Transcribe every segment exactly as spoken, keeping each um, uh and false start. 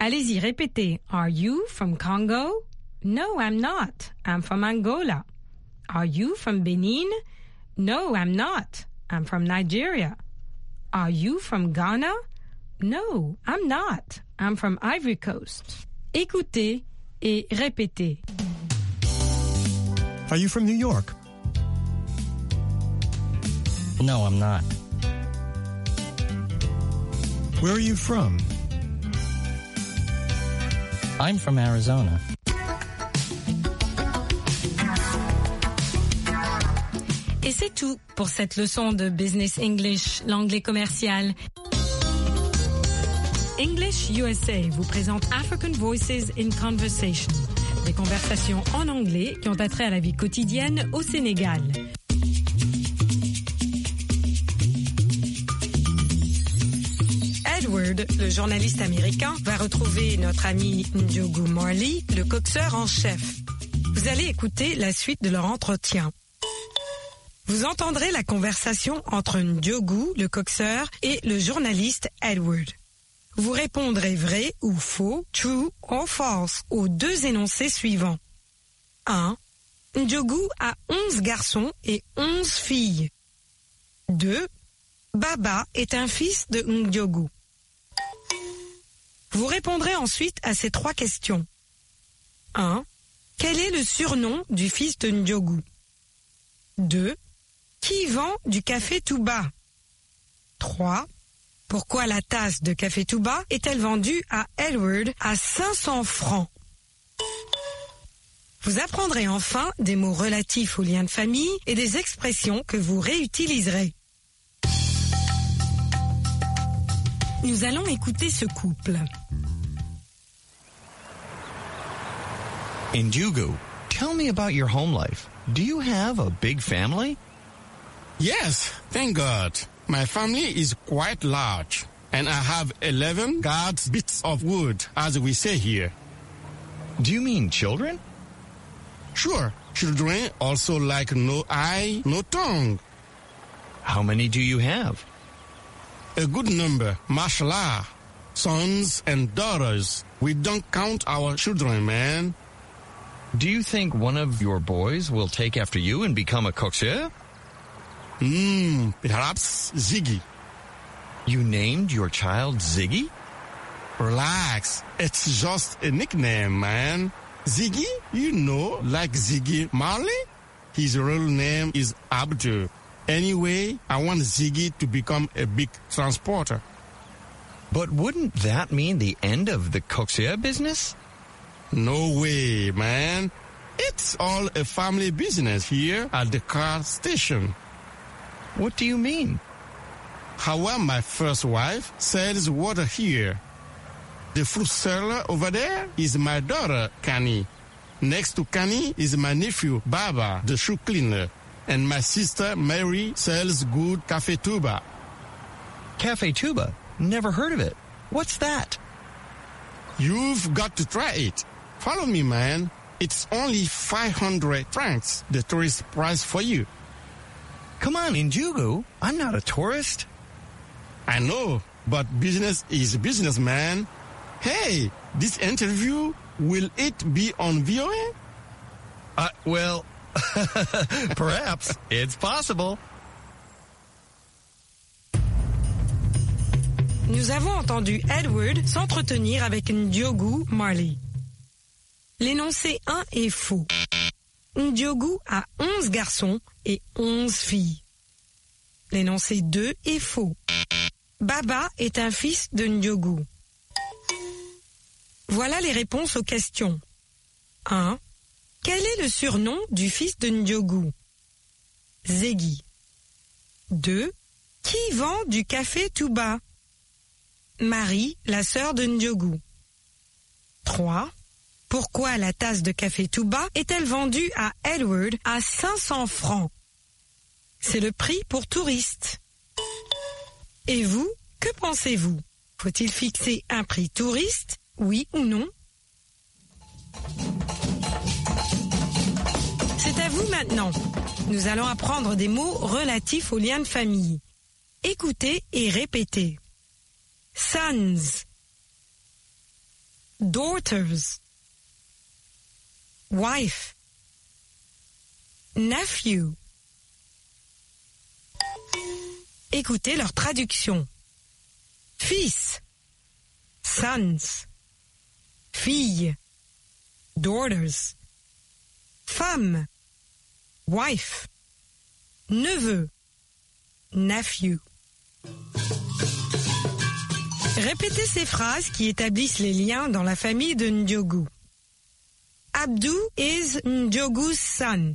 Allez-y, répétez. Are you from Congo? No, I'm not. I'm from Angola. Are you from Benin? No, I'm not. I'm from Nigeria. Are you from Ghana? No, I'm not. I'm from Ivory Coast. Écoutez et répétez. Are you from New York? No, I'm not. Where are you from? I'm from Arizona. Et c'est tout pour cette leçon de Business English, l'anglais commercial. English U S A vous présente African Voices in Conversation, des conversations en anglais qui ont attrait à la vie quotidienne au Sénégal. Edward, le journaliste américain, va retrouver notre ami Ndiogu Marley, le coxeur en chef. Vous allez écouter la suite de leur entretien. Vous entendrez la conversation entre Ndiogu, le coxeur, et le journaliste Edward. Vous répondrez vrai ou faux, true or false, aux deux énoncés suivants. un. Ndiogu a onze garçons et onze filles. deux. Baba est un fils de Ndiogu. Vous répondrez ensuite à ces trois questions. un. Quel est le surnom du fils de Ndiogu? deux. Qui vend du café Touba? trois. Pourquoi la tasse de café Touba est-elle vendue à Edward à cinq cents francs? Vous apprendrez enfin des mots relatifs aux liens de famille et des expressions que vous réutiliserez. Nous allons écouter ce couple. Ndiogu, tell me about your home life. Do you have a big family? Yes, thank God. My family is quite large, and I have eleven guards bits of wood, as we say here. Do you mean children? Sure, children also like no eye, no tongue. How many do you have? A good number, mashallah. Sons and daughters. We don't count our children, man. Do you think one of your boys will take after you and become a coxeur? Hmm, perhaps Ziggy. You named your child Ziggy? Relax, it's just a nickname, man. Ziggy, you know, like Ziggy Marley? His real name is Abdul. Anyway, I want Ziggy to become a big transporter. But wouldn't that mean the end of the coxeur business? No way, man. It's all a family business here at the car station. What do you mean? Hawa, my first wife, sells water here. The fruit seller over there is my daughter, Kani. Next to Kani is my nephew, Baba, the shoe cleaner. And my sister, Mary, sells good Café Touba. Café Touba? Never heard of it. What's that? You've got to try it. Follow me, man. It's only five hundred francs, the tourist price for you. Come on, Ndiogu. I'm not a tourist. I know, but business is business, man. Hey, this interview, will it be on V O A? Uh, well, perhaps. It's possible. Nous avons entendu Edward s'entretenir avec Ndiogu Marley. L'énoncé un est faux. Ndiogu a onze garçons et onze filles. L'énoncé deux est faux. Baba est un fils de Ndiogu. Voilà les réponses aux questions. un. Quel est le surnom du fils de Ndiogu? Ziggy. deux. Qui vend du café Touba? Marie, la sœur de Ndiogu. trois. Pourquoi la tasse de café Touba est-elle vendue à Edward à cinq cents francs? C'est le prix pour touristes. Et vous, que pensez-vous? Faut-il fixer un prix touriste, oui ou non? C'est à vous maintenant. Nous allons apprendre des mots relatifs aux liens de famille. Écoutez et répétez. Sons, daughters, wife, nephew. Écoutez leur traduction. Fils, sons, fille, daughters, femme, wife, neveu, nephew. Répétez ces phrases qui établissent les liens dans la famille de Ndiogu. Abdou is Ndiogu's son.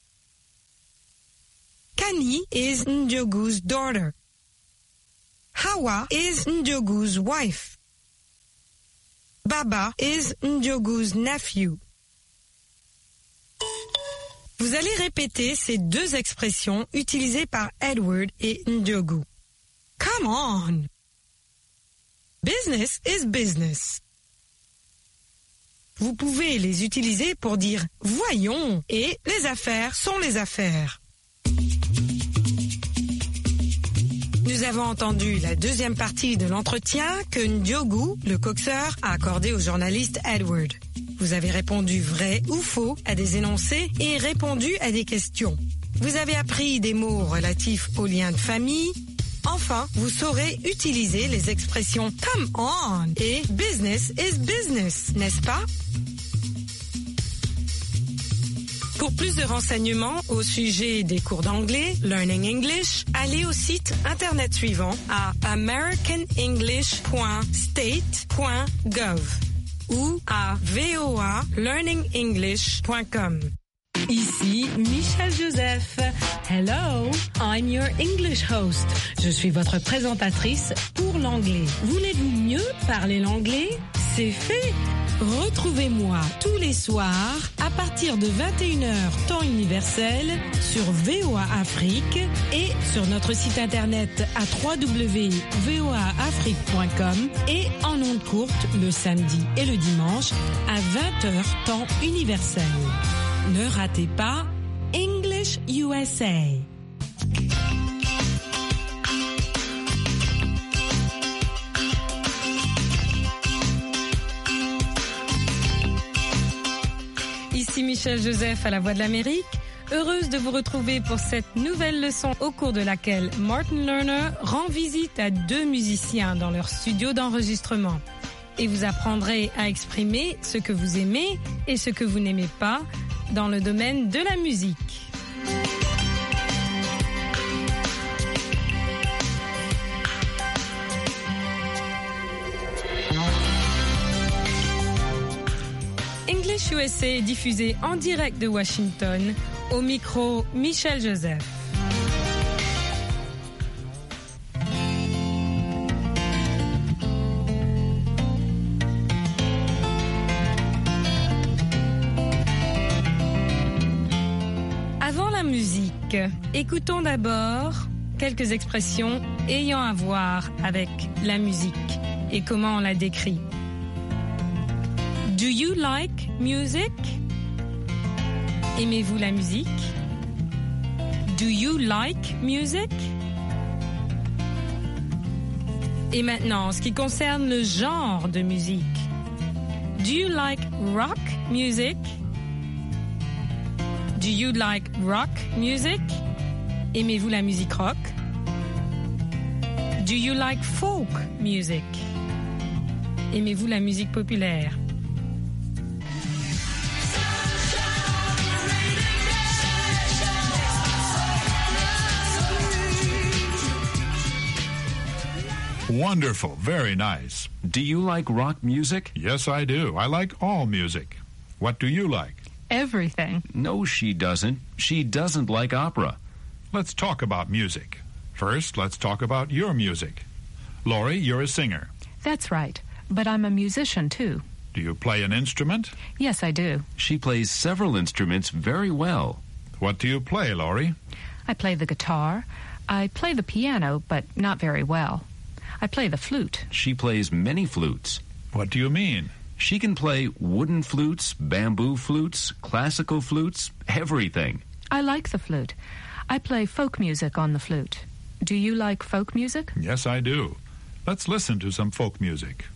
Kani is Ndiogu's daughter. Hawa is Ndiogu's wife. Baba is Ndiogu's nephew. Vous allez répéter ces deux expressions utilisées par Edward et Ndiogu. Come on! Business is business. Vous pouvez les utiliser pour dire « voyons » et « les affaires sont les affaires ». Nous avons entendu la deuxième partie de l'entretien que Ndiogu, le coxeur, a accordé au journaliste Edward. Vous avez répondu vrai ou faux à des énoncés et répondu à des questions. Vous avez appris des mots relatifs aux liens de famille. Enfin, vous saurez utiliser les expressions « come on » et « business is business », n'est-ce pas? Pour plus de renseignements au sujet des cours d'anglais, Learning English, allez au site internet suivant à american english point state point gov ou à voa learning english point com. Ici Michel Joseph. Hello, I'm your English host. Je suis votre présentatrice pour l'anglais. Voulez-vous mieux parler l'anglais? C'est fait. Retrouvez-moi tous les soirs à partir de vingt et une heures temps universel sur V O A Afrique et sur notre site internet à w w w point voa afrique point com et en ondes courtes le samedi et le dimanche à vingt heures temps universel. Ne ratez pas English U S A. Ici Michel Joseph à la Voix de l'Amérique, heureuse de vous retrouver pour cette nouvelle leçon au cours de laquelle Martin Lerner rend visite à deux musiciens dans leur studio d'enregistrement. Et vous apprendrez à exprimer ce que vous aimez et ce que vous n'aimez pas dans le domaine de la musique. English U S A est diffusé en direct de Washington, au micro Michel Joseph. Avant la musique, écoutons d'abord quelques expressions ayant à voir avec la musique et comment on la décrit. Do you like music? Aimez-vous la musique? Do you like music? Et maintenant, en ce qui concerne le genre de musique. Do you like rock music? Do you like rock music? Aimez-vous la musique rock? Do you like folk music? Aimez-vous la musique populaire? Wonderful. Very nice. Do you like rock music? Yes, I do. I like all music. What do you like? Everything. No, she doesn't. She doesn't like opera. Let's talk about music. First, let's talk about your music. Laurie, you're a singer. That's right. But I'm a musician, too. Do you play an instrument? Yes, I do. She plays several instruments very well. What do you play, Laurie? I play the guitar. I play the piano, but not very well. I play the flute. She plays many flutes. What do you mean? She can play wooden flutes, bamboo flutes, classical flutes, everything. I like the flute. I play folk music on the flute. Do you like folk music? Yes, I do. Let's listen to some folk music.